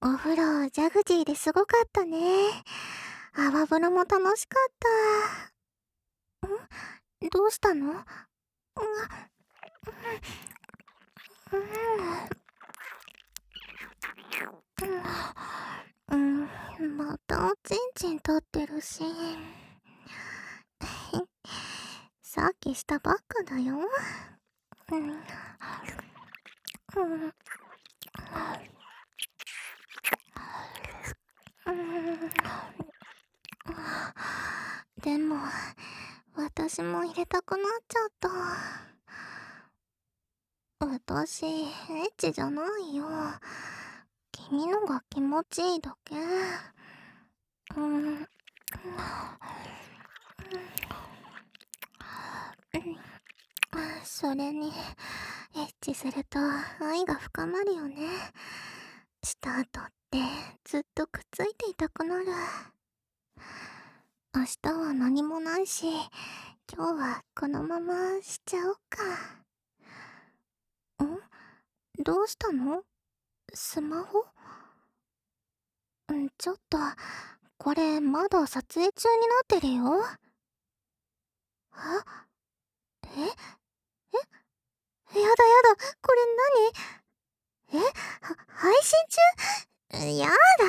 お風呂、ジャグジーですごかったね。泡風呂も楽しかった。どうしたの？うん、またおちんちん立ってるし。さっきしたばっかだよ。うん、うん、でも、私も入れたくなっちゃった。私、エッチじゃないよ。君のが気持ちいいだけ。うん、それに、エッチすると愛が深まるよね。した後ってずっとくっついていたくなる。明日は何もないし、今日はこのまましちゃおうか。どうしたの？スマホ？ちょっと、これまだ撮影中になってるよ。あ、やだやだ、これ何？配信中？やだ